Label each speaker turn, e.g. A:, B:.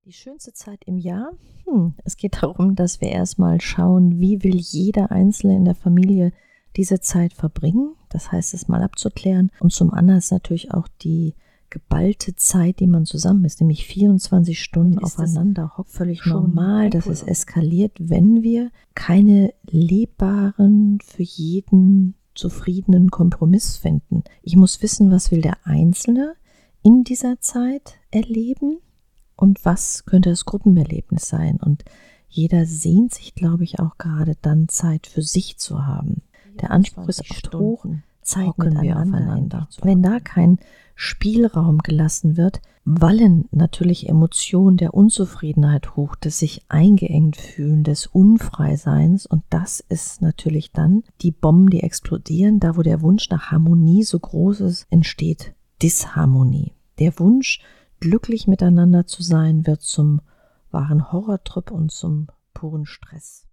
A: Die schönste Zeit im Jahr? Es geht darum, dass wir erstmal schauen, wie will jeder Einzelne in der Familie diese Zeit verbringen. Das heißt, es mal abzuklären. Und zum anderen ist natürlich auch die geballte Zeit, die man zusammen ist, nämlich 24 Stunden aufeinander hockt. Völlig normal, dass es eskaliert, wenn wir keine lebbaren, für jeden zufriedenen Kompromiss finden. Ich muss wissen, was will der Einzelne in dieser Zeit erleben und was könnte das Gruppenerlebnis sein. Und jeder sehnt sich, glaube ich, auch gerade dann Zeit für sich zu haben. Der Anspruch ist oft hoch, Zeit miteinander. Wenn da kein Spielraum gelassen wird, wallen natürlich Emotionen der Unzufriedenheit hoch, des sich eingeengt fühlen, des Unfreiseins, und das ist natürlich dann die Bomben, die explodieren. Da, wo der Wunsch nach Harmonie so groß ist, entsteht Disharmonie. Der Wunsch, glücklich miteinander zu sein, wird zum wahren Horrortrip und zum puren Stress.